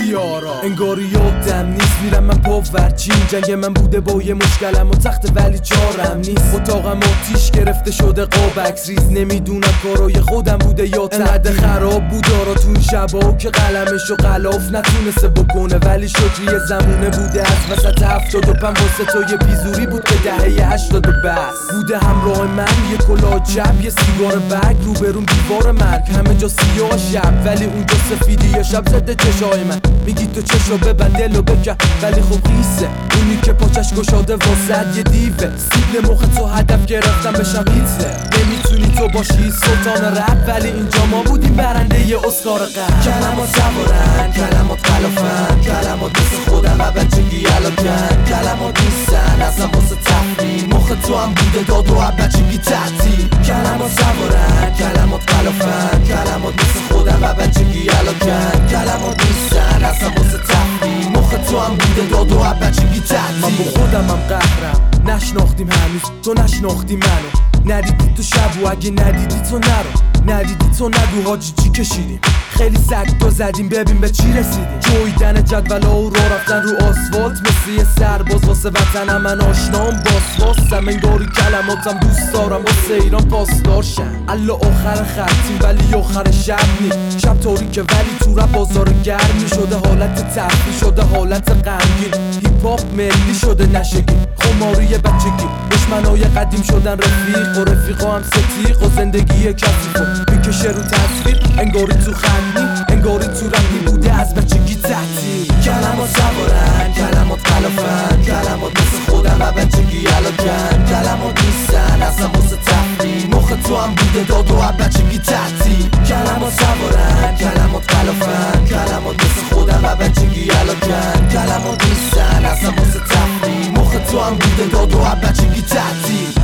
یارا انگاری یادم نیست میرم من پاورچین جنگ من بوده با یه مشکلم و تخت ولی چارم نیست اتاقم آتیش گرفته شده قابکس ریز نمیدونم کارای خودم بوده یا انقدر خراب بود دارا تو این شبا که قلمشو غلاف نتونسته بکنه ولی شکری زمونه بوده از وسط 75 واسه تو یه پیزوری بود که دهه 80 بس بوده همراه من یه کلاه جب یه سیگار برگ روبروم دیوار مرگ همه جا سیاه شب ولی اونجا سفیدی یه شب زده چشای من میگی تو چشو ببند دلو بکن ولی خب خیسه اونی که پاچش گشاده واسد یه دیوه سیبل مخ تو هدف گرفتم بشم هیتلر نمیتونی تو باشی سلطان رپ ولی اینجا ما بودیم برنده یه اسکار قهر کلمات سوارن کلمات خلافن کلمات مثل خودم و بچگی علاکن کلمات نیستن اصلا واسه تفریم مخ تو هم بوده داد و بچگی تحتی کلمات سوارن کلمات خلافن کلمات مثل خودم و بچگی علاکن کلمات نیستن اصلا واسه تفریم مخ تو هم بوده داد و بچگی تحتی من با خودم هم قهرم نشناختیم هنوز تو نشناختی منو ندیدی تو شب و اگه ندیدی تو نرو ندیدی تو نگو حاجی چی کشیدیم خیلی سگ تو زدیم ببین به چی رسیدیم جویدن جدولا و راه رفتن رو آسفالت مثل یه سرباز واسه وطنم من آشنام واسم انگاری کلماتم دوست دارم واسه ایران پاسدار شم الا آخر خطیم ولی آخر شب نی شب تاریکه ولی تو رپ بازار گرمی شده حالت تفریح شده حالت غمگین هیپ هاپ ملی شده نشگی خماری بچگی دشمنای قدیم شدن رفیق و رفیقا هم ستیق و زندگی کثیف میکشه رو تصویر انگاری تو خندی انگاری تو رنگی بوده از بچگی تحتی کلمات سوارن کلمات خلافن کلمات مثل خودم و بچگی علاکن کلمات نیستن اصلا واسه تفریم مخ تو هم بوده داد و بچگی تحتی کلمات سوارن کلمات خلافن کلمات مثل خودم و بچگی علاکن کلمات نیستن اصلا واسه تفریم مخ تو هم بوده داد و بچگی تحتی